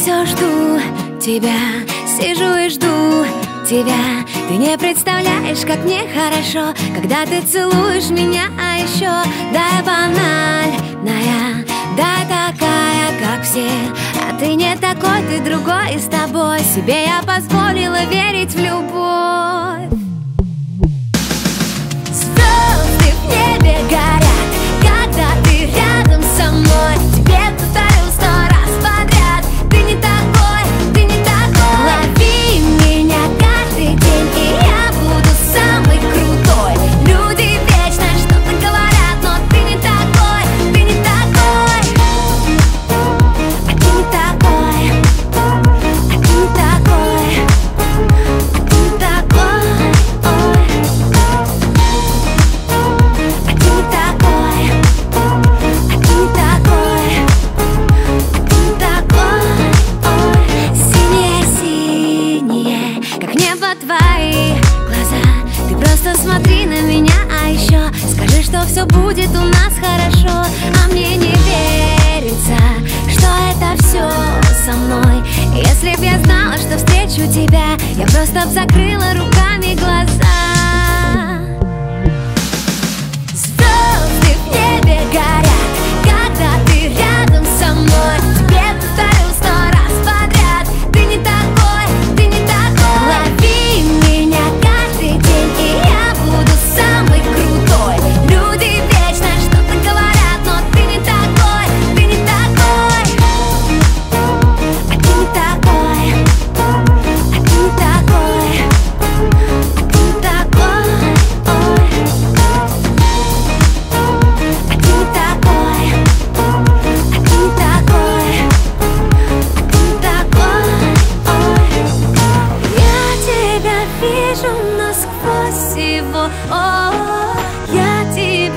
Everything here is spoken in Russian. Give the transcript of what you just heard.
все жду тебя, сижу и жду тебя. Ты не представляешь, как мне хорошо, когда ты целуешь меня, а еще да, я банальная, да, такая, как все. А ты не такой, ты другой, и с тобой себе я позволила верить в любовь. Звезды в небе горят, когда ты рядом со мной. Тебе повторю 100 раз подряд: ты не такой, ты не такой. Лови меня каждый день, и я буду самый крутой. Люди вечно что-то говорят, но ты не такой, ты не такой. А ты не такой, а ты не такой, а ты не такой, ой. А ты не такой, а ты не такой, а ты не такой, ой. Синие-синие, как небо твои глаза. Ты просто смотри на меня, а еще скажи, что все будет у нас хорошо. А мне не верится, что это все со мной. Если б я знала, что встречу тебя, я просто б закрыла руками глаза. Звезды в небе горят, когда ты рядом со мной. Тебе повторю 100 раз подряд: ты не такой, ты не такой. Лови меня каждый день, и я буду самый крутой. Люди вечно что-то говорят, но ты не такой, ты не такой. А ты не такой, а ты не такой, а ты не такой, ой. А ты не такой, а ты не такой, а ты не такой, ой. Я тебя вижу насквозь его, о, я тебя